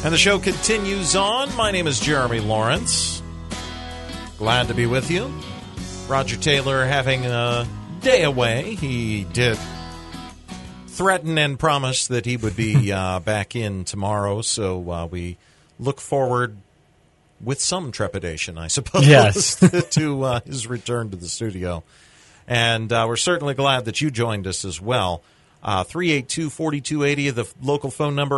And the show continues on. My name is Jeremy Lawrence. Glad to be with you. Roger Taylor having a day away. He did threaten and promise that he would be back in tomorrow, so we look forward with some trepidation, I suppose, yes. to his return to the studio. And we're certainly glad that you joined us as well. 382-4280, the local phone number,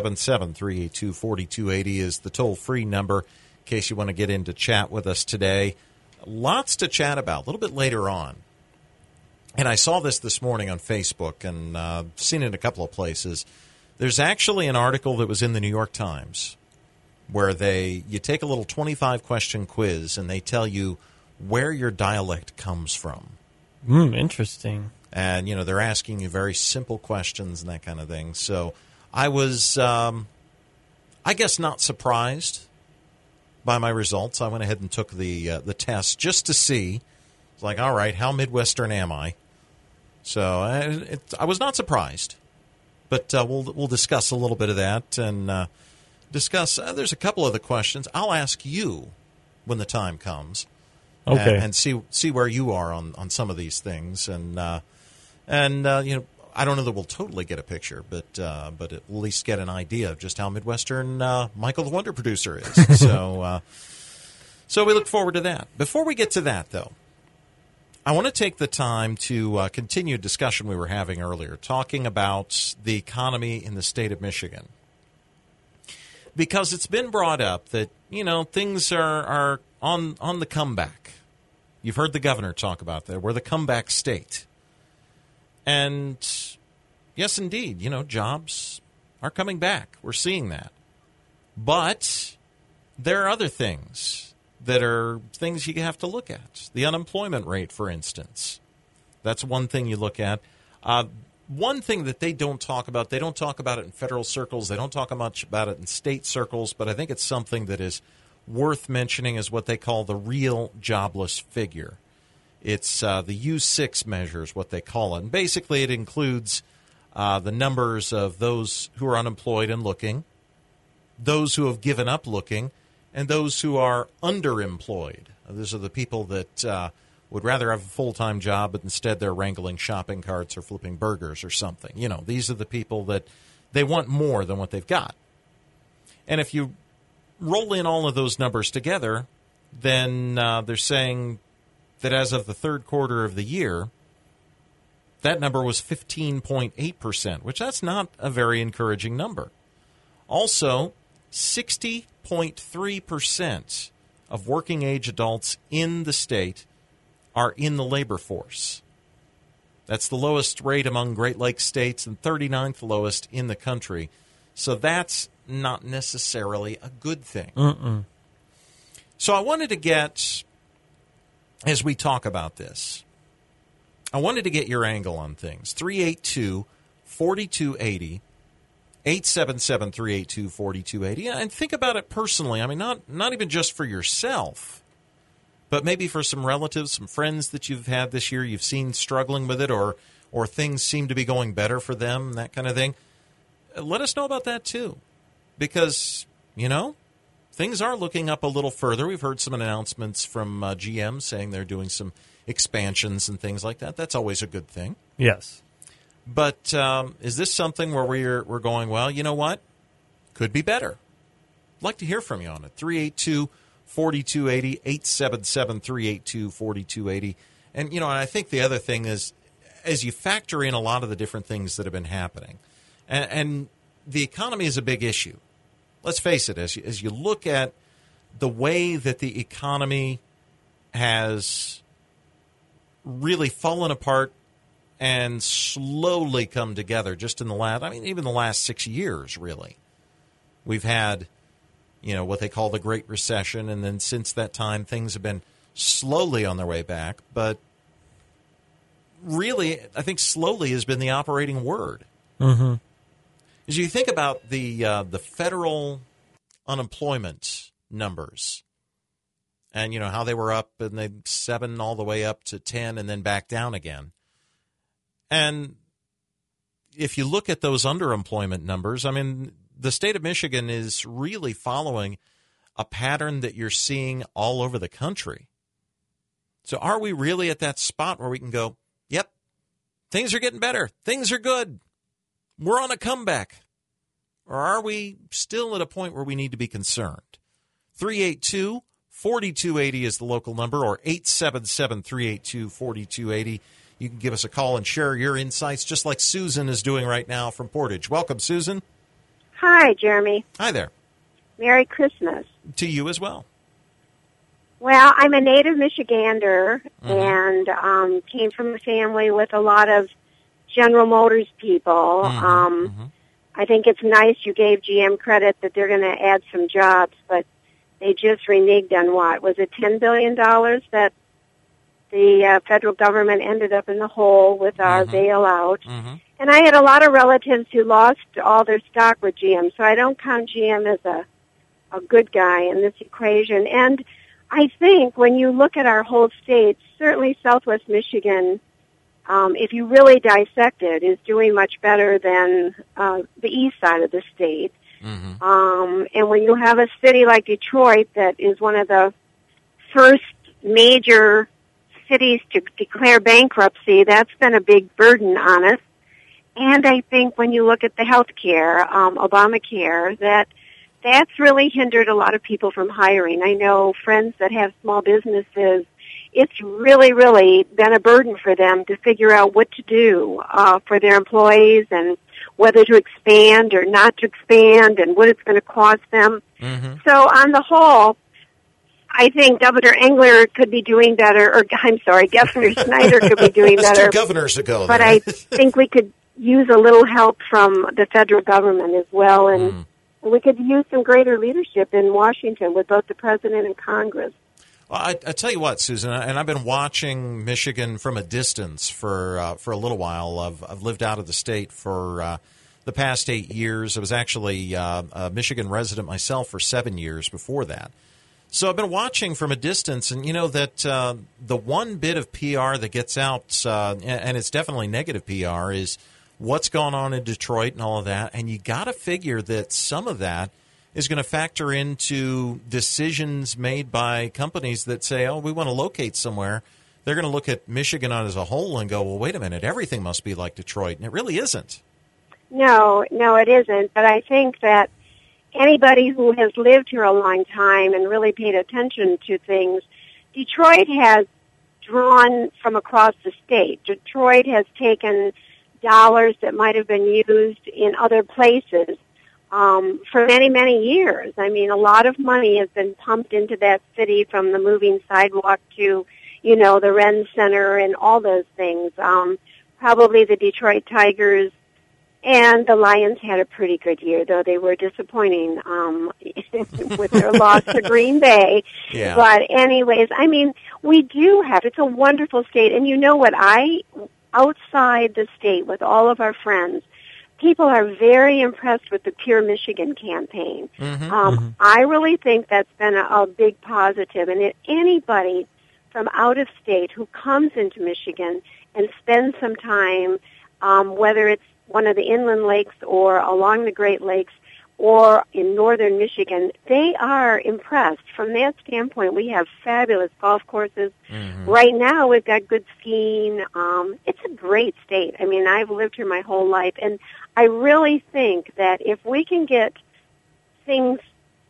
877-382-4280 is the toll-free number in case you want to get in to chat with us today. Lots to chat about a little bit later on. And I saw this morning on Facebook and seen it in a couple of places. There's actually an article that was in the New York Times where you take a little 25-question quiz and they tell you where your dialect comes from. Interesting. And, they're asking you very simple questions and that kind of thing. So I was, I guess, not surprised by my results. I went ahead and took the test just to see. It's like, all right, how Midwestern am I? So I was not surprised. But we'll discuss a little bit of that and discuss. There's a couple of the questions. I'll ask you when the time comes. Okay. And see where you are on some of these things. And I don't know that we'll totally get a picture, but at least get an idea of just how Midwestern Michael the Wonder Producer is. So we look forward to that. Before we get to that, though, I want to take the time to continue a discussion we were having earlier, talking about the economy in the state of Michigan. Because it's been brought up that, things are on the comeback. You've heard the governor talk about that. We're the comeback state. And yes, indeed, jobs are coming back. We're seeing that. But there are other things that are things you have to look at. The unemployment rate, for instance. That's one thing you look at. One thing that they don't talk about it in federal circles. They don't talk much about it in state circles, but I think it's something that is worth mentioning is what they call the real jobless figure. It's the U6 measure is what they call it. And basically it includes the numbers of those who are unemployed and looking, those who have given up looking, and those who are underemployed. Those are the people that would rather have a full-time job, but instead they're wrangling shopping carts or flipping burgers or something. These are the people that they want more than what they've got. And if you roll in all of those numbers together, then they're saying that as of the third quarter of the year, that number was 15.8%, which that's not a very encouraging number. Also, 60.3% of working-age adults in the state are in the labor force. That's the lowest rate among Great Lakes states and 39th lowest in the country. So that's not necessarily a good thing. So I wanted to get, as we talk about this, I wanted to get your angle on things. 382-4280, 877-382-4280. And think about it personally. I mean, not even just for yourself, but maybe for some relatives, some friends that you've had this year, you've seen struggling with it, or things seem to be going better for them, that kind of thing. Let us know about that, too. Because, things are looking up a little further. We've heard some announcements from GM saying they're doing some expansions and things like that. That's always a good thing. Yes. But is this something where we're going, well, you know what? Could be better. I'd like to hear from you on it. 382-4280, 877-382-4280. And, and I think the other thing is, as you factor in a lot of the different things that have been happening, and the economy is a big issue. Let's face it, as you look at the way that the economy has really fallen apart and slowly come together just in even the last 6 years, really. We've had, what they call the Great Recession, and then since that time, things have been slowly on their way back. But really, I think slowly has been the operating word. Mm-hmm. As you think about the federal unemployment numbers, and how they were up and they 7 all the way up to 10 and then back down again. And if you look at those underemployment numbers, I mean, the state of Michigan is really following a pattern that you're seeing all over the country. So are we really at that spot where we can go, yep, things are getting better, things are good, we're on a comeback? Or are we still at a point where we need to be concerned? 382-4280 is the local number, or 877-382-4280. You can give us a call and share your insights, just like Susan is doing right now from Portage. Welcome, Susan. Hi, Jeremy. Hi there. Merry Christmas. To you as well. Well, I'm a native Michigander and came from a family with a lot of General Motors people. I think it's nice you gave GM credit that they're going to add some jobs, but they just reneged on what? Was it $10 billion that the federal government ended up in the hole with our bailout? And I had a lot of relatives who lost all their stock with GM, so I don't count GM as a good guy in this equation. And I think when you look at our whole state, certainly Southwest Michigan, if you really dissect it, is doing much better than the east side of the state. And when you have a city like Detroit that is one of the first major cities to declare bankruptcy, that's been a big burden on us. And I think when you look at the health care, Obamacare, that's really hindered a lot of people from hiring. I know friends that have small businesses. It's really, really been a burden for them to figure out what to do for their employees and whether to expand or not to expand and what it's going to cost them. So on the whole, I think Governor Engler could be doing better, or I'm sorry, Governor Snyder could be doing better. 2 governors ago. But I think we could use a little help from the federal government as well, and we could use some greater leadership in Washington with both the president and Congress. Well, I tell you what, Susan, and I've been watching Michigan from a distance for a little while. I've lived out of the state for the past 8 years. I was actually a Michigan resident myself for 7 years before that. So I've been watching from a distance, and you know that the one bit of PR that gets out, and it's definitely negative PR, is what's going on in Detroit and all of that. And you got to figure that some of that is going to factor into decisions made by companies that say, oh, we want to locate somewhere. They're going to look at Michigan as a whole and go, well, wait a minute, everything must be like Detroit. And it really isn't. No, it isn't. But I think that anybody who has lived here a long time and really paid attention to things, Detroit has drawn from across the state. Detroit has taken dollars that might have been used in other places for many, many years. I mean, a lot of money has been pumped into that city, from the moving sidewalk to, the Ren Center and all those things. Probably the Detroit Tigers and the Lions had a pretty good year, though they were disappointing with their loss to Green Bay. Yeah. But anyways, I mean, it's a wonderful state. And you know what? Outside the state with all of our friends, people are very impressed with the Pure Michigan campaign. I really think that's been a big positive. And anybody from out of state who comes into Michigan and spends some time, whether it's one of the inland lakes or along the Great Lakes or in northern Michigan, they are impressed. From that standpoint, we have fabulous golf courses. Right now, we've got good skiing. It's a great state. I mean, I've lived here my whole life, and I really think that if we can get things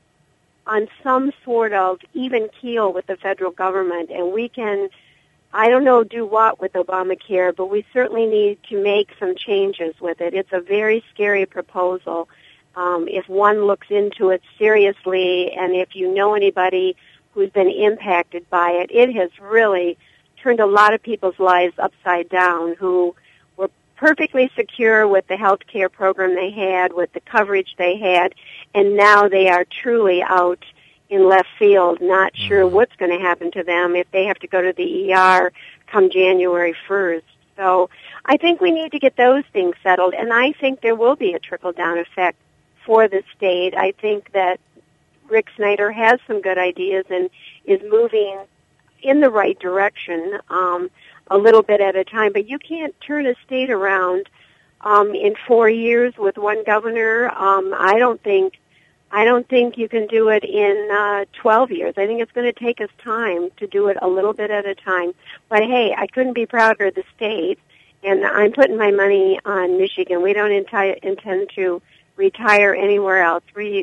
on some sort of even keel with the federal government, and we can, I don't know, do what with Obamacare, but we certainly need to make some changes with it. It's a very scary proposal. If one looks into it seriously, and if you know anybody who's been impacted by it, it has really turned a lot of people's lives upside down who were perfectly secure with the health care program they had, with the coverage they had, and now they are truly out in left field, not sure what's going to happen to them if they have to go to the ER come January 1st. So I think we need to get those things settled, and I think there will be a trickle-down effect for the state. I think that Rick Snyder has some good ideas and is moving in the right direction a little bit at a time, but you can't turn a state around in 4 years with one governor. I don't think you can do it in 12 years. I think it's going to take us time to do it a little bit at a time. But hey, I couldn't be prouder of the state, and I'm putting my money on Michigan. We don't intend to retire anywhere else. We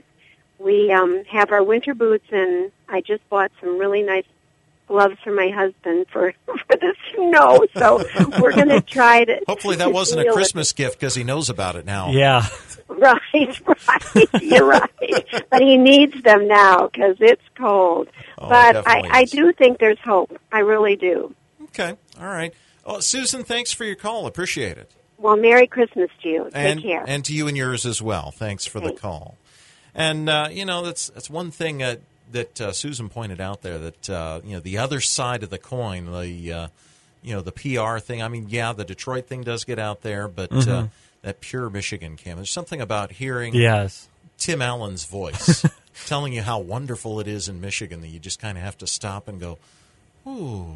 have our winter boots, and I just bought some really nice gloves for my husband for the snow. So we're going to try to. Hopefully that wasn't a Christmas gift because he knows about it now. Yeah. Right. You're right. But he needs them now because it's cold. Oh, but I is. do think there's hope. I really do. Okay. All right. Oh, Susan, thanks for your call. Appreciate it. Well, Merry Christmas to you. Take care. And to you and yours as well. Thanks for the call. And, that's one thing that Susan pointed out there, that, the other side of the coin, the PR thing. I mean, yeah, the Detroit thing does get out there, but that Pure Michigan campaign, there's something about hearing Tim Allen's voice telling you how wonderful it is in Michigan that you just kind of have to stop and go, ooh.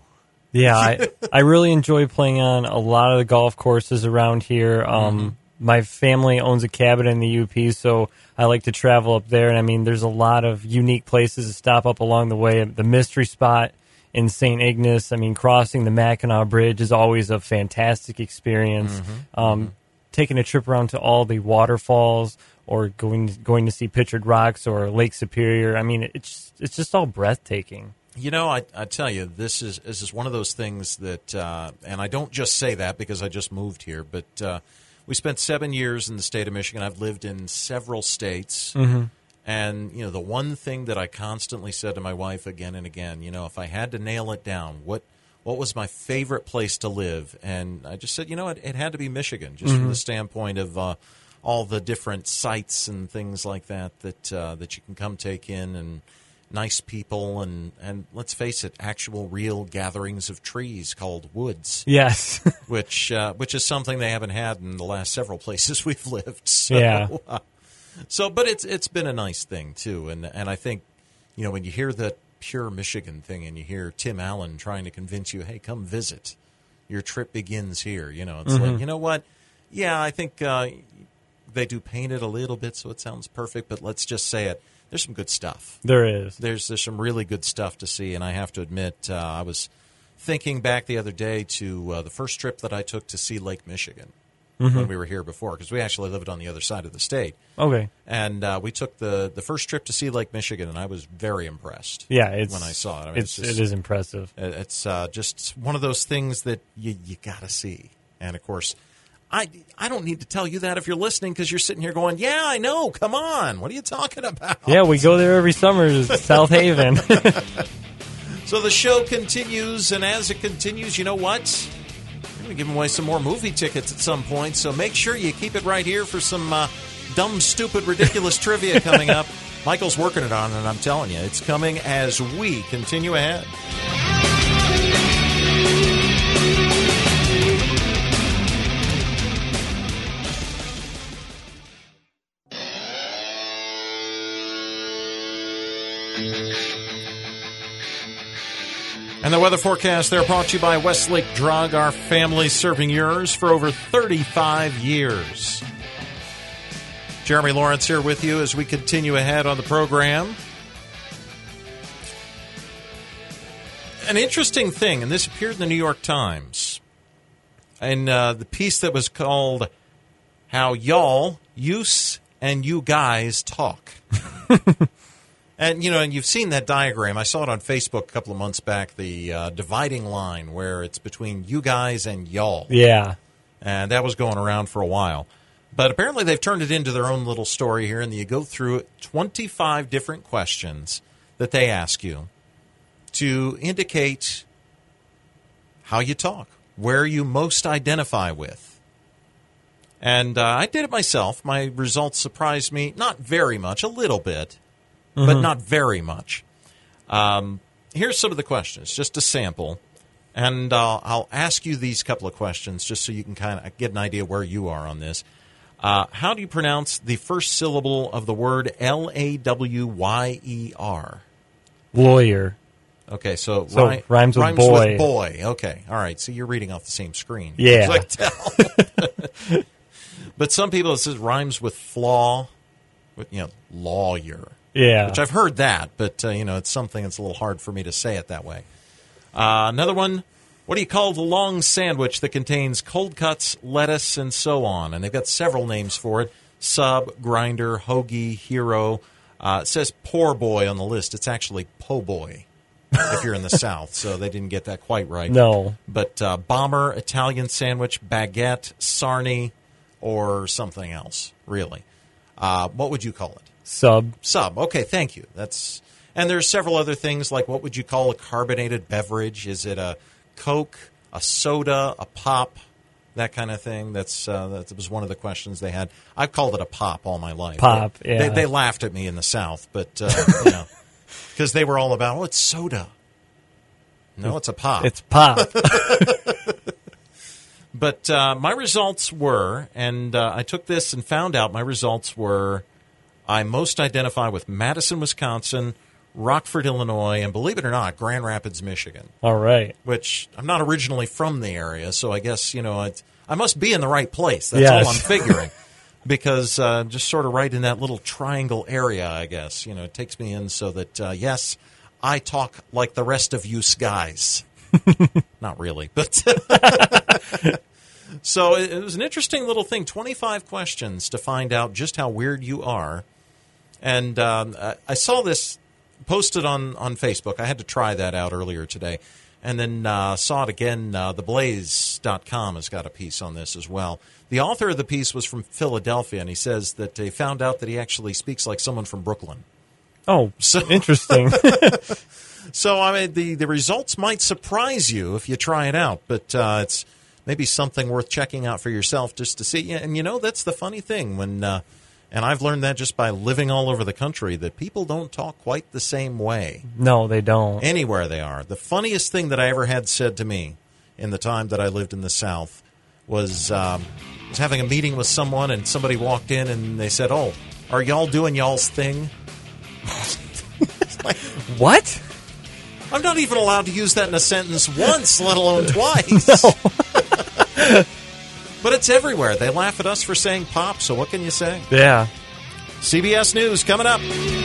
Yeah, I really enjoy playing on a lot of the golf courses around here. My family owns a cabin in the UP, so I like to travel up there. And, I mean, there's a lot of unique places to stop up along the way. The Mystery Spot in St. Ignace, I mean, crossing the Mackinac Bridge is always a fantastic experience. Taking a trip around to all the waterfalls or going to see Pictured Rocks or Lake Superior, I mean, it's just all breathtaking. You know, I tell you, this is one of those things that, and I don't just say that because I just moved here, but we spent 7 years in the state of Michigan. I've lived in several states. And, the one thing that I constantly said to my wife again and again, if I had to nail it down, what was my favorite place to live? And I just said, it had to be Michigan, just from the standpoint of all the different sites and things like that you can come take in, and nice people, and let's face it, actual real gatherings of trees called woods. Yes. which is something they haven't had in the last several places we've lived. So, yeah. But it's been a nice thing too, and I think when you hear the Pure Michigan thing and you hear Tim Allen trying to convince you, hey, come visit, your trip begins here. It's like, you know what? Yeah, I think they do paint it a little bit so it sounds perfect, but let's just say it. There's some good stuff. There is. There's some really good stuff to see, and I have to admit, I was thinking back the other day to the first trip that I took to see Lake Michigan when we were here before, because we actually lived on the other side of the state. Okay. And we took the first trip to see Lake Michigan, and I was very impressed. Yeah, when I saw it. I mean, it is impressive. It's just one of those things that you got to see, and of course. I don't need to tell you that if you're listening, because you're sitting here going, yeah, I know, come on. What are you talking about? Yeah, we go there every summer to South Haven. So the show continues, and as it continues, you know what? We're going to give away some more movie tickets at some point, so make sure you keep it right here for some dumb, stupid, ridiculous trivia coming up. Michael's working it on, and I'm telling you, it's coming as we continue ahead. And the weather forecast, they're brought to you by Westlake Drug, our family serving yours for over 35 years. Jeremy Lawrence here with you as we continue ahead on the program. An interesting thing, and this appeared in the New York Times, and the piece that was called How Y'all, Use, and You Guys Talk. And, and you've seen that diagram. I saw it on Facebook a couple of months back, the dividing line where it's between you guys and y'all. Yeah. And that was going around for a while. But apparently they've turned it into their own little story here, and you go through 25 different questions that they ask you to indicate how you talk, where you most identify with. And I did it myself. My results surprised me, not very much, a little bit. But not very much. Here's some of the questions, just a sample. And I'll ask you these couple of questions just so you can kind of get an idea where you are on this. How do you pronounce the first syllable of the word Lawyer? Lawyer. Okay, so rhymes with boy. Boy. Okay, all right. So you're reading off the same screen. Yeah. I tell. But some people, it says rhymes with flaw, lawyer. Yeah. Which I've heard that, but, it's something that's a little hard for me to say it that way. Another one, what do you call the long sandwich that contains cold cuts, lettuce, and so on? And they've got several names for it. Sub, grinder, hoagie, hero. It says poor boy on the list. It's actually po' boy if you're in the South, so they didn't get that quite right. No. But bomber, Italian sandwich, baguette, sarnie, or something else, really. What would you call it? Sub. Okay, thank you. And there's several other things, like what would you call a carbonated beverage? Is it a Coke, a soda, a pop, that kind of thing? That was one of the questions they had. I've called it a pop all my life. Pop, yeah. They laughed at me in the South, but, because they were all about, it's soda. No, it's a pop. It's pop. But my results were, and I took this and found out my results were, I most identify with Madison, Wisconsin, Rockford, Illinois, and believe it or not, Grand Rapids, Michigan. All right. Which I'm not originally from the area, so I guess, I must be in the right place. That's Yes. all I'm figuring. Because just sort of right in that little triangle area, I guess, it takes me in so that, yes, I talk like the rest of you guys. Not really, but... So it was an interesting little thing, 25 questions to find out just how weird you are. And I saw this posted on Facebook. I had to try that out earlier today. And then saw it again. TheBlaze.com has got a piece on this as well. The author of the piece was from Philadelphia, and he says that they found out that he actually speaks like someone from Brooklyn. Oh, interesting. So, I mean, the results might surprise you if you try it out, but it's maybe something worth checking out for yourself just to see. And, that's the funny thing when, and I've learned that just by living all over the country, that people don't talk quite the same way. No, they don't. Anywhere they are. The funniest thing that I ever had said to me in the time that I lived in the South was having a meeting with someone, and somebody walked in and they said, "Oh, are y'all doing y'all's thing?" What? I'm not even allowed to use that in a sentence once, let alone twice. No. But it's everywhere. They laugh at us for saying pop, so what can you say? Yeah. CBS News coming up.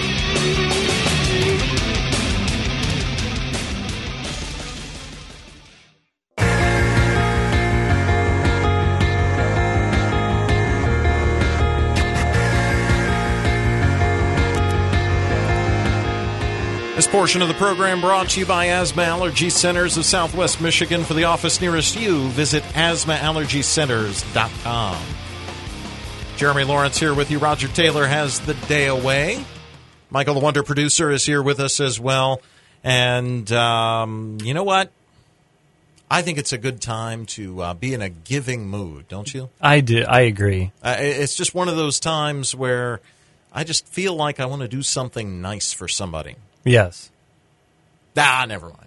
This portion of the program brought to you by Asthma Allergy Centers of Southwest Michigan. For the office nearest you, visit asthmaallergycenters.com. Jeremy Lawrence here with you. Roger Taylor has the day away. Michael, the Wonder Producer, is here with us as well. And you know what? I think it's a good time to be in a giving mood, don't you? I do. I agree. It's just one of those times where I just feel like I want to do something nice for somebody. Yes. Never mind.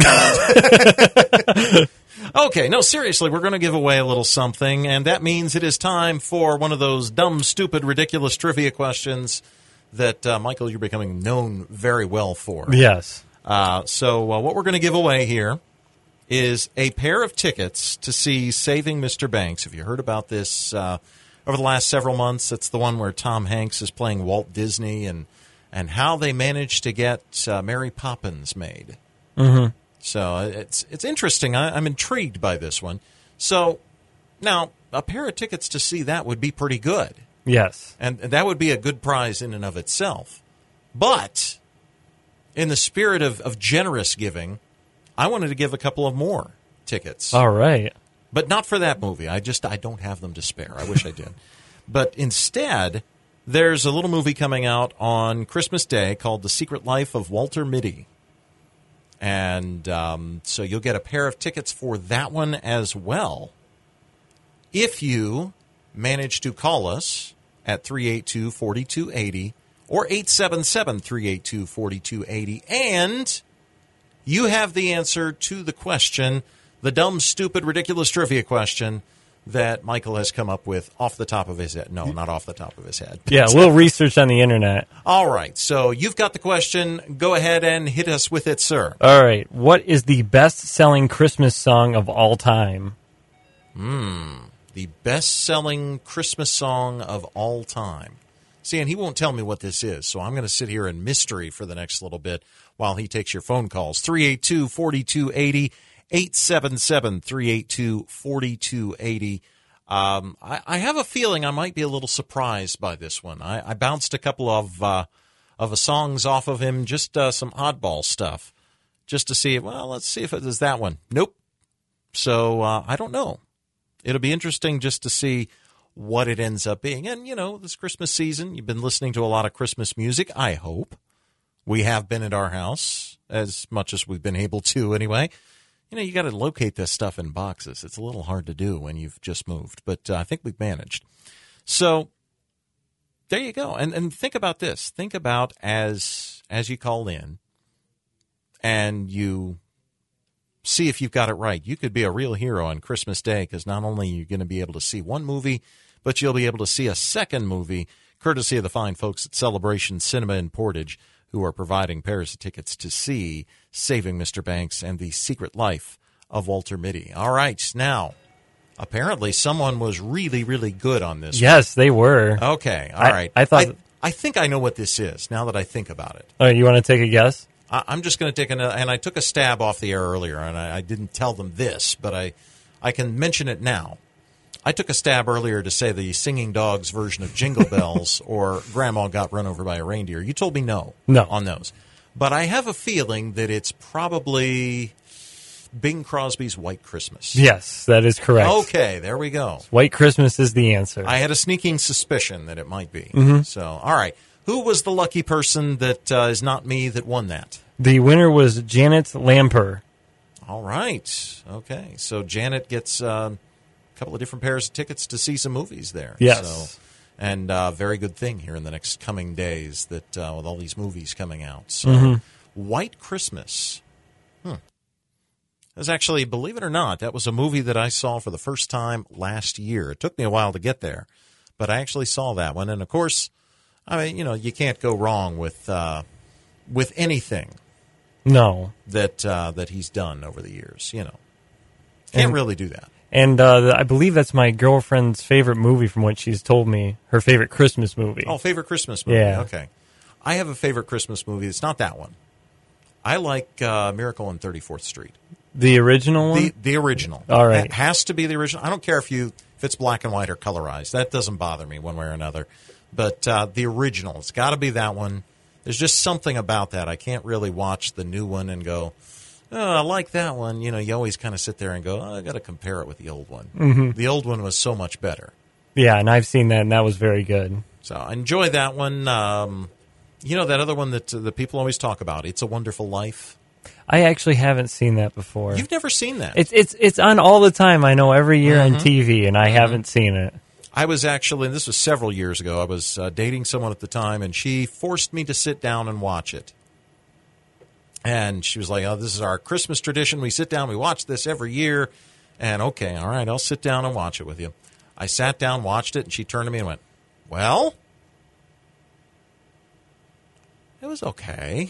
Okay, no, seriously, we're going to give away a little something, and that means it is time for one of those dumb, stupid, ridiculous trivia questions that, Michael, you're becoming known very well for. Yes. So what we're going to give away here is a pair of tickets to see Saving Mr. Banks. Have you heard about this over the last several months? It's the one where Tom Hanks is playing Walt Disney and how they managed to get Mary Poppins made. Mm-hmm. So it's interesting. I'm intrigued by this one. So now a pair of tickets to see that would be pretty good. Yes. And that would be a good prize in and of itself. But in the spirit of generous giving, I wanted to give a couple of more tickets. All right. But not for that movie. I don't have them to spare. I wish I did. But instead, there's a little movie coming out on Christmas Day called The Secret Life of Walter Mitty. And so you'll get a pair of tickets for that one as well if you manage to call us at 382-4280 or 877-382-4280. And you have the answer to the question, the dumb, stupid, ridiculous trivia question that Michael has come up with off the top of his head. No, not off the top of his head. Yeah, a little research on the internet. All right, so you've got the question. Go ahead and hit us with it, sir. All right, what is the best-selling Christmas song of all time? The best-selling Christmas song of all time. See, and he won't tell me what this is, so I'm going to sit here in mystery for the next little bit while he takes your phone calls. 382-4280, 877-382-4280. I have a feeling I might be a little surprised by this one. I bounced a couple of songs off of him, just some oddball stuff, just to see, well, let's see if it is that one. Nope. So I don't know. It'll be interesting just to see what it ends up being. And, this Christmas season, you've been listening to a lot of Christmas music, I hope. We have been at our house, as much as we've been able to anyway. You got to locate this stuff in boxes. It's a little hard to do when you've just moved, but I think we've managed. So there you go. And think about this. Think about as you call in and you see if you've got it right. You could be a real hero on Christmas Day, because not only are you going to be able to see one movie, but you'll be able to see a second movie, courtesy of the fine folks at Celebration Cinema in Portage, who are providing pairs of tickets to see Saving Mr. Banks and the Secret Life of Walter Mitty. All right, now, apparently someone was really, really good on this. Yes, they were. Okay, all right. I thought... I think I know what this is, now that I think about it. All right, you want to take a guess? I'm just going to take another, and I took a stab off the air earlier, and I didn't tell them this, but I can mention it now. I took a stab earlier to say the Singing Dogs version of Jingle Bells or Grandma Got Run Over by a Reindeer. You told me no on those. But I have a feeling that it's probably Bing Crosby's White Christmas. Yes, that is correct. Okay, there we go. White Christmas is the answer. I had a sneaking suspicion that it might be. Mm-hmm. So, all right. Who was the lucky person that is not me that won that? The winner was Janet Lamper. All right. Okay. So Janet gets a couple of different pairs of tickets to see some movies there. Yes. So, and very good thing here in the next coming days that with all these movies coming out. So White Christmas. That's actually, believe it or not, that was a movie that I saw for the first time last year. It took me a while to get there, but I actually saw that one. And, of course, I mean, you can't go wrong with anything. No. That he's done over the years, Can't really do that. And I believe that's my girlfriend's favorite movie from what she's told me, her favorite Christmas movie. Oh, favorite Christmas movie. Yeah. Okay. I have a favorite Christmas movie. It's not that one. I like Miracle on 34th Street. The original one? The original. All right. It has to be the original. I don't care if it's black and white or colorized. That doesn't bother me one way or another. But the original, it's got to be that one. There's just something about that. I can't really watch the new one and go, oh, I like that one. You always kind of sit there and go, oh, I got to compare it with the old one. Mm-hmm. The old one was so much better. Yeah, and I've seen that, and that was very good. So I enjoy that one. That other one that the people always talk about, It's a Wonderful Life. I actually haven't seen that before. You've never seen that? It's on all the time, I know, every year on TV, and I haven't seen it. I was actually, and this was several years ago, I was dating someone at the time, and she forced me to sit down and watch it. And she was like, oh, this is our Christmas tradition. We sit down, we watch this every year. And okay, all right, I'll sit down and watch it with you. I sat down, watched it, and she turned to me and went, well, it was okay.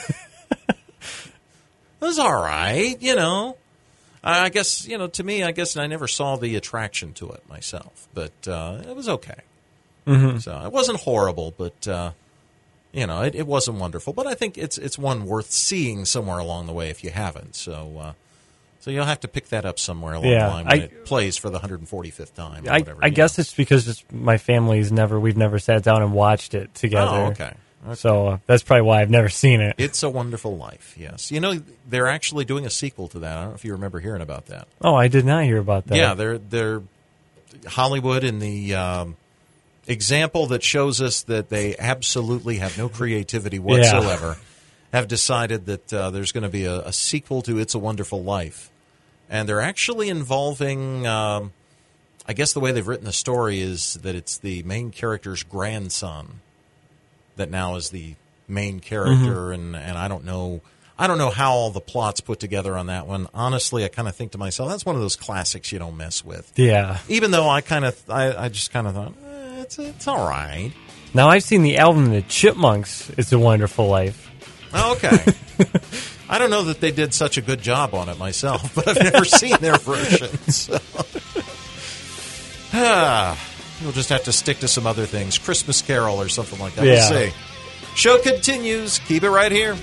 It was all right, I guess, to me, I never saw the attraction to it myself. But it was okay. Mm-hmm. So it wasn't horrible, but, it wasn't wonderful. But I think it's one worth seeing somewhere along the way if you haven't. So you'll have to pick that up somewhere along the line when it plays for the 145th time. Or whatever, I guess it's because my family's we've never sat down and watched it together. Oh, okay. So that's probably why I've never seen it. It's a Wonderful Life, yes. They're actually doing a sequel to that. I don't know if you remember hearing about that. Oh, I did not hear about that. Yeah, they're Hollywood in the example that shows us that they absolutely have no creativity whatsoever, have decided that there's going to be a sequel to It's a Wonderful Life. And they're actually involving, I guess the way they've written the story is that it's the main character's grandson that now is the main character, and I don't know I don't know how all the plots put together on that one. Honestly, I kind of think to myself, that's one of those classics you don't mess with. Yeah. Even though I just kind of thought, it's all right. Now, I've seen the album The Chipmunks, It's a Wonderful Life. Oh, okay. I don't know that they did such a good job on it myself, but I've never seen their version. So. We'll just have to stick to some other things. Christmas Carol or something like that. Yeah. We'll see. Show continues. Keep it right here.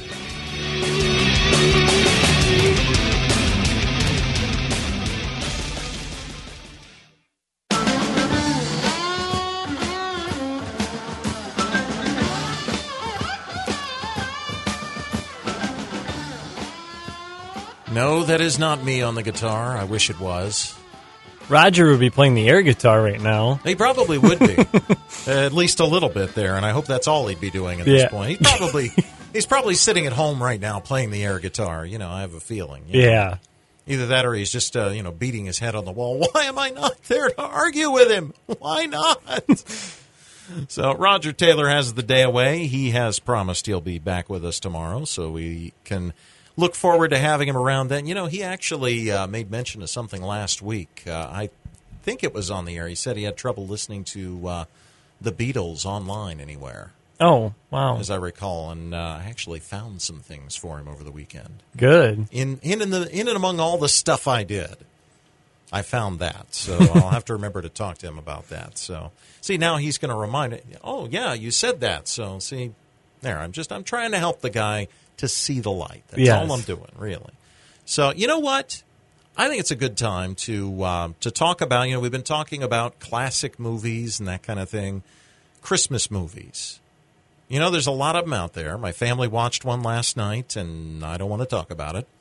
No, that is not me on the guitar. I wish it was. Roger would be playing the air guitar right now. He probably would be. At least a little bit there, and I hope that's all he'd be doing at this point. He's probably sitting at home right now playing the air guitar. You know, I have a feeling. Yeah. Either that or he's just, beating his head on the wall. Why am I not there to argue with him? Why not? So Roger Taylor has the day away. He has promised he'll be back with us tomorrow, so we can look forward to having him around then. You know, he actually made mention of something last week. I think it was on the air. He said he had trouble listening to the Beatles online anywhere. Oh, wow. As I recall, and I actually found some things for him over the weekend. Good. In and among all the stuff I did, I found that. So I'll have to remember to talk to him about that. So, see, now he's going to remind me, oh, yeah, you said that. So, see, there, I'm trying to help the guy to see the light. That's all I'm doing, really. So, you know what? I think it's a good time to talk about, we've been talking about classic movies and that kind of thing, Christmas movies. There's a lot of them out there. My family watched one last night, and I don't want to talk about it.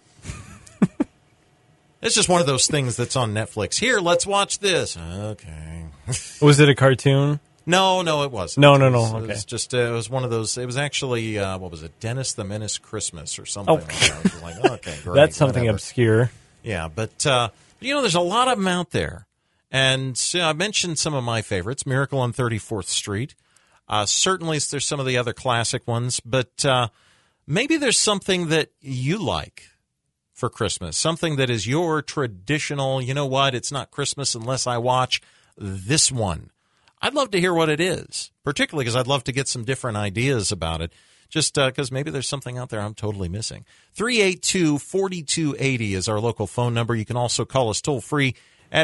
It's just one of those things that's on Netflix. Here, let's watch this. Okay. Was it a cartoon? No, it wasn't. No. Okay. Okay. It was just it was one of those. It was actually what was it? Dennis the Menace Christmas or something. Like that. I was like, okay, great. That's something whatever. obscure. Yeah, but there's a lot of them out there, and I mentioned some of my favorites. Miracle on 34th Street. Certainly, there's some of the other classic ones, but maybe there's something that you like for Christmas, something that is your traditional, you know what, it's not Christmas unless I watch this one. I'd love to hear what it is, particularly because I'd love to get some different ideas about it, just because maybe there's something out there I'm totally missing. 382-4280 is our local phone number. You can also call us toll-free at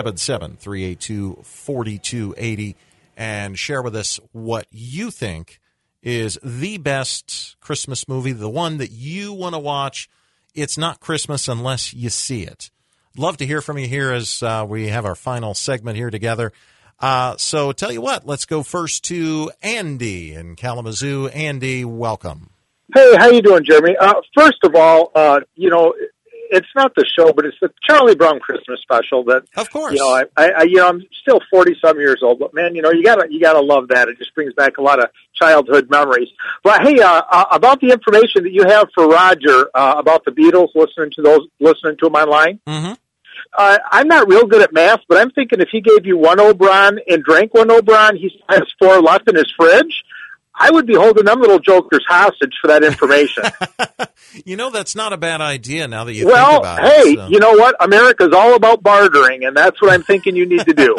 877-382-4280 and share with us what you think is the best Christmas movie, the one that you want to watch. It's not Christmas unless you see it. Love to hear from you here as we have our final segment here together. So tell you what, let's go first to Andy in Kalamazoo. Andy, welcome. Hey, how you doing, Jeremy? First of all, it's not the show, but it's the Charlie Brown Christmas special that, of course, I'm still 40-some years old, but man, you gotta love that. It just brings back a lot of childhood memories. But hey, about the information that you have for Roger, about the Beatles, listening to them online. Mm-hmm. I'm not real good at math, but I'm thinking if he gave you one Obron and drank one Obron, he has 4 left in his fridge. I would be holding them little jokers hostage for that information. That's not a bad idea now that you think about it. Well, hey, you know what? America's all about bartering, and that's what I'm thinking you need to do.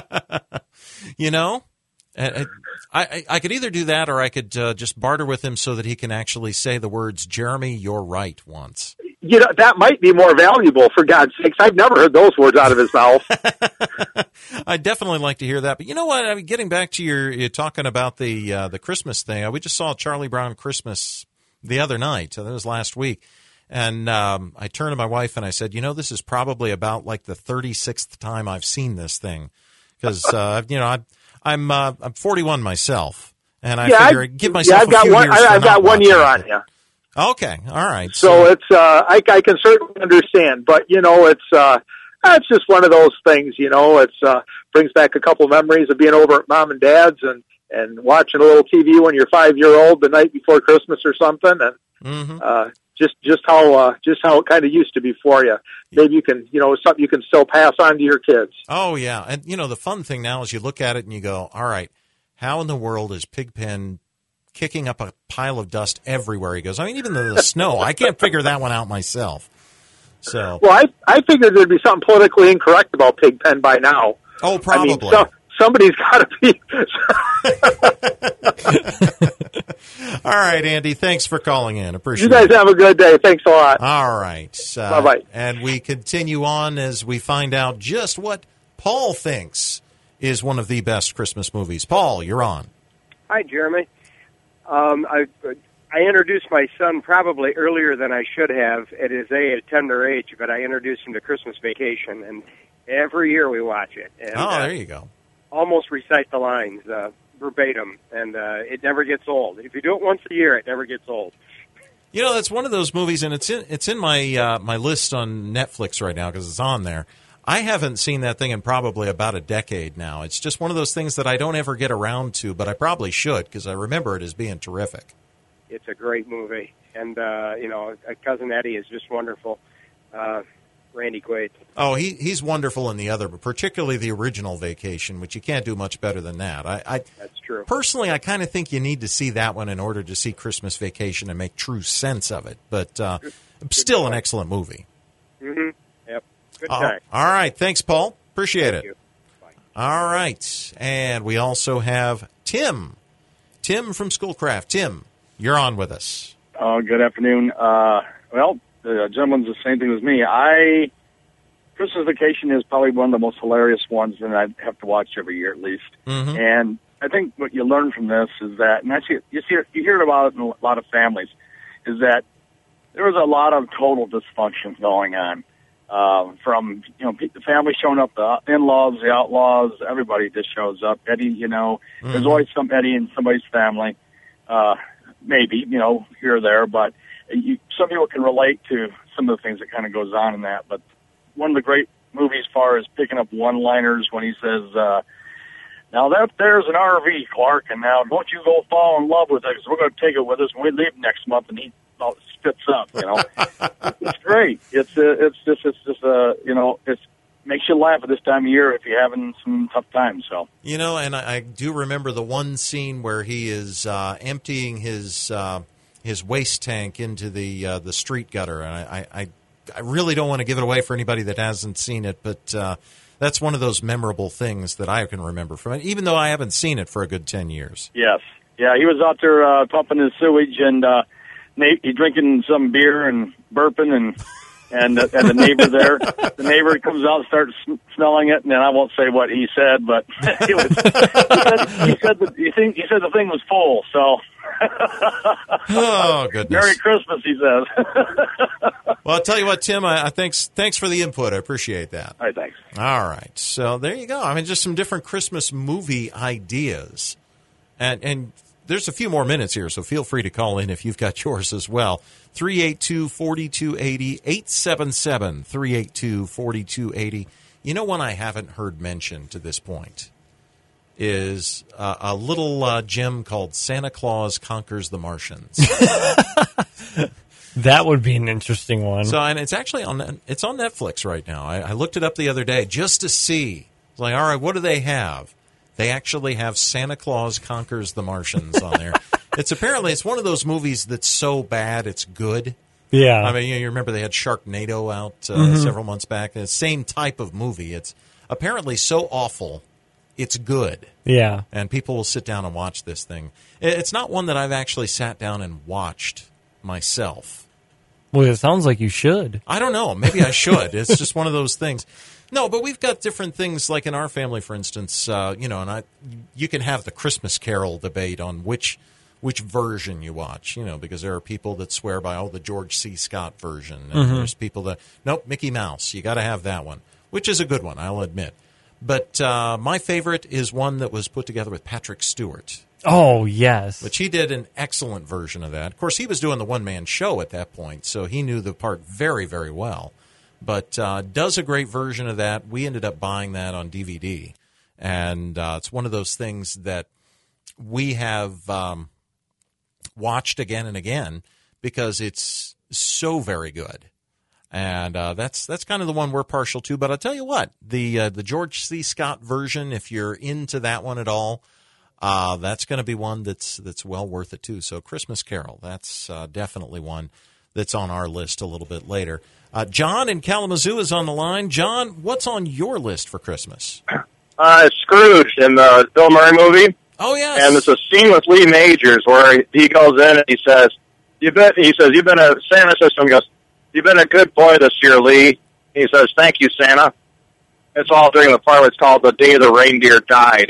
I could either do that or I could just barter with him so that he can actually say the words, Jeremy, you're right, once. That might be more valuable, for God's sakes. I've never heard those words out of his mouth. I'd definitely like to hear that. But you know what? I mean, getting back to you're talking about the Christmas thing. We just saw Charlie Brown Christmas the other night. That was last week. And I turned to my wife and I said, this is probably about like the 36th time I've seen this thing. Because, I'm 41 myself. And I figure I'd give myself a few years. I've got 1 year on you. Okay, all right. So it's I can certainly understand, but it's just one of those things. It's brings back a couple memories of being over at Mom and Dad's and watching a little TV when you're 5-year-old the night before Christmas or something, and just how it kind of used to be for you. Maybe you can something you can still pass on to your kids. Oh yeah, and the fun thing now is you look at it and you go, all right, how in the world is Pigpen kicking up a pile of dust everywhere he goes. I mean, even the snow, I can't figure that one out myself. So, well, I figured there'd be something politically incorrect about Pigpen by now. Oh, probably. I mean, somebody's got to be. All right, Andy, thanks for calling in. Appreciate it. You guys have a good day. Thanks a lot. All right. Bye-bye. And we continue on as we find out just what Paul thinks is one of the best Christmas movies. Paul, you're on. Hi, Jeremy. I introduced my son probably earlier than I should have at his tender age, but I introduced him to Christmas Vacation, and every year we watch it. And, there you go. Almost recite the lines verbatim, and it never gets old. If you do it once a year, it never gets old. You know, that's one of those movies, and it's in my my list on Netflix right now because it's on there. I haven't seen that thing in probably about a decade now. It's just one of those things that I don't ever get around to, but I probably should because I remember it as being terrific. It's a great movie, and Cousin Eddie is just wonderful. Randy Quaid. Oh, he's wonderful in the other, but particularly the original Vacation, which you can't do much better than that. That's true. Personally, I kind of think you need to see that one in order to see Christmas Vacation and make true sense of it. But still an excellent movie. Mm-hmm. Yep. Good time. All right. Thanks, Paul. Appreciate Thank it. you. Bye. All right. And we also have Tim. Tim from Schoolcraft. Tim, you're on with us. Good afternoon. The gentleman's the same thing as me. Christmas Vacation is probably one of the most hilarious ones that I have to watch every year at least. Mm-hmm. And I think what you learn from this is that, and actually you hear about it in a lot of families, is that there was a lot of total dysfunction going on. From the family showing up, the in-laws, the outlaws, everybody just shows up. Eddie, mm-hmm. There's always some Eddie in somebody's family, maybe here or there, but. Some people can relate to some of the things that kind of goes on in that, but one of the great movies as far as picking up one-liners when he says, now there's an RV, Clark, and now don't you go fall in love with it because we're going to take it with us when we leave next month, and he spits up, It's great. It makes you laugh at this time of year if you're having some tough times. So and I do remember the one scene where he is emptying his waste tank into the street gutter, and I really don't want to give it away for anybody that hasn't seen it, but that's one of those memorable things that I can remember from it, even though I haven't seen it for a good 10 years. Yes, yeah, he was out there pumping his sewage, and he drinking some beer and burping, and the neighbor there, the neighbor comes out and starts smelling it, and then I won't say what he said, but he said the thing was full, so. Oh, goodness. Merry Christmas, he says. Well, I'll tell you what, Tim, thanks for the input. I appreciate that. All right, thanks. All right. So there you go. I mean, just some different Christmas movie ideas. And there's a few more minutes here, so feel free to call in if you've got yours as well. 382-4280, 877-382-4280. You know one I haven't heard mentioned to this point is a little gem called Santa Claus Conquers the Martians. That would be an interesting one. So, and it's actually on Netflix right now. I looked it up the other day just to see. It's like, all right, what do they have? They actually have Santa Claus Conquers the Martians on there. It's one of those movies that's so bad it's good. Yeah. I mean, you remember they had Sharknado out several months back. The same type of movie. It's apparently so awful, it's good. Yeah. And people will sit down and watch this thing. It's not one that I've actually sat down and watched myself. Well, it sounds like you should. I don't know. Maybe I should. It's just one of those things. No, but we've got different things, like in our family, for instance, and you can have the Christmas Carol debate on which version you watch, because there are people that swear by, the George C. Scott version. And there's people that, nope, Mickey Mouse. You got to have that one, which is a good one, I'll admit. But my favorite is one that was put together with Patrick Stewart. Oh, yes. Which he did an excellent version of that. Of course, he was doing the one-man show at that point, so he knew the part very, very well. But does a great version of that. We ended up buying that on DVD. And it's one of those things that we have watched again and again because it's so very good. And that's kind of the one we're partial to. But I'll tell you what, the George C. Scott version, if you're into that one at all, That's going to be one that's well worth it, too. So Christmas Carol, that's definitely one that's on our list a little bit later. John in Kalamazoo is on the line. John, what's on your list for Christmas? Scrooge in the Bill Murray movie. Oh, yes. And there's a scene with Lee Majors where he goes in and he says, you've been a, Santa says to him, he goes, you've been a good boy this year, Lee. He says, thank you, Santa. It's all during the part where it's called The Day the Reindeer Died.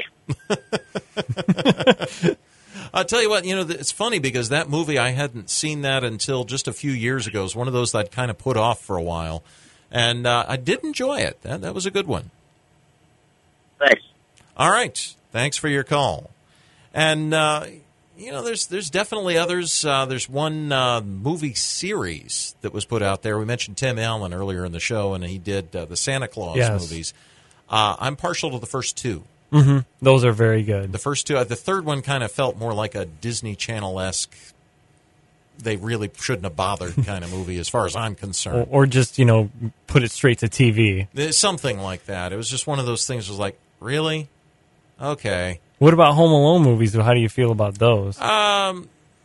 I'll tell you what, it's funny because that movie, I hadn't seen that until just a few years ago. It was one of those that I'd kind of put off for a while. And I did enjoy it. That was a good one. Thanks. All right. Thanks for your call. And, there's definitely others. There's one movie series that was put out there. We mentioned Tim Allen earlier in the show, and he did the Santa Claus movies. I'm partial to the first two. Mm-hmm. Those are very good. The first two. The third one kind of felt more like a Disney Channel-esque, they really shouldn't have bothered kind of movie as far as I'm concerned. Or just, put it straight to TV. Something like that. It was just one of those things was like, really? Okay. What about Home Alone movies? How do you feel about those? The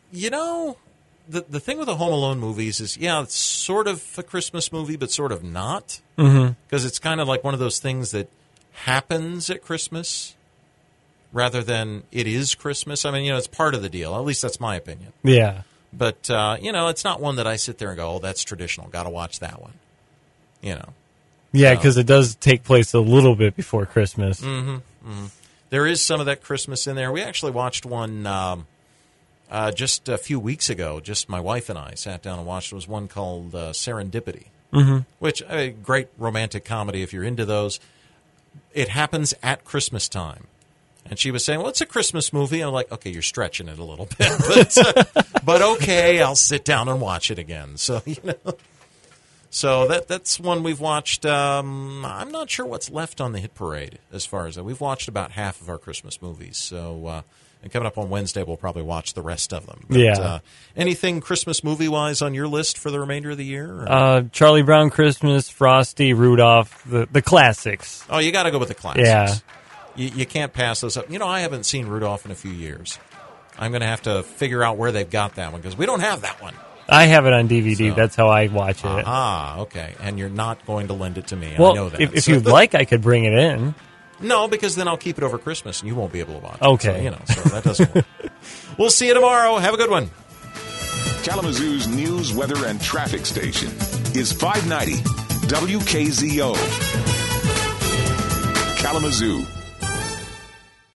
thing with the Home Alone movies is, it's sort of a Christmas movie, but sort of not. Because it's kind of like one of those things that happens at Christmas rather than it is Christmas. I mean, it's part of the deal. At least that's my opinion. Yeah. But, it's not one that I sit there and go, oh, that's traditional. Got to watch that one. Yeah, because it does take place a little bit before Christmas. There is some of that Christmas in there. We actually watched one just a few weeks ago. Just my wife and I sat down and watched. It was one called Serendipity, which a great romantic comedy if you're into those. It happens at Christmas time. And she was saying, well, it's a Christmas movie. And I'm like, okay, you're stretching it a little bit. But okay, I'll sit down and watch it again. So, So that's one we've watched. I'm not sure what's left on the hit parade as far as that. We've watched about half of our Christmas movies. So, and coming up on Wednesday, we'll probably watch the rest of them. But, anything Christmas movie-wise on your list for the remainder of the year? Charlie Brown Christmas, Frosty, Rudolph, the classics. Oh, you got to go with the classics. Yeah. You can't pass those up. I haven't seen Rudolph in a few years. I'm going to have to figure out where they've got that one because we don't have that one. I have it on DVD. So, that's how I watch it. Okay. And you're not going to lend it to me. Well, I know that. If you'd like, I could bring it in. No, because then I'll keep it over Christmas, and you won't be able to watch it. Okay. So that doesn't work. We'll see you tomorrow. Have a good one. Kalamazoo's news, weather, and traffic station is 590 WKZO. Kalamazoo.